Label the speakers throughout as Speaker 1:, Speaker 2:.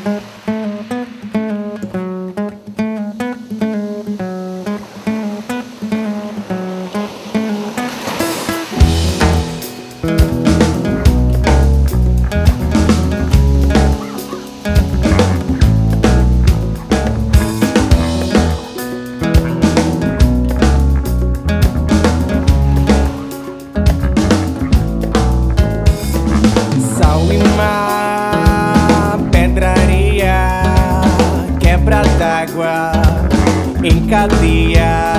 Speaker 1: Pedraria, quebra d'água em cadeia,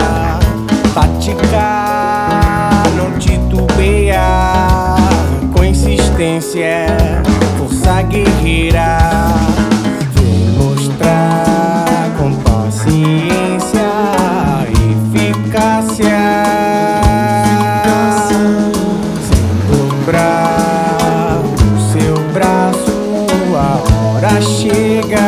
Speaker 1: tática não titubeia, com insistência, força guerreira, vem mostrar com paciência, eficácia, sem dobrar o seu braço. A hora chega,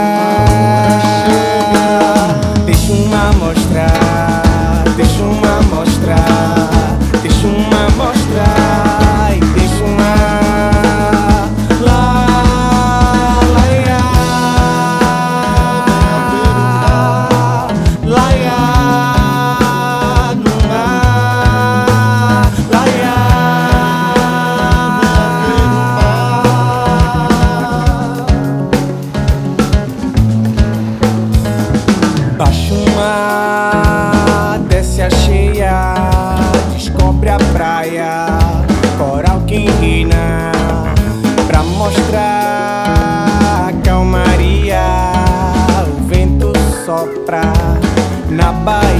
Speaker 1: deixa uma mostrar, deixa uma mostrar, deixa uma mostrar e deixa uma laia, laia no mar, laia. Baixa o mar, desce a cheia, descobre a praia, coral que reina, pra mostrar a calmaria. O vento sopra na Bahia.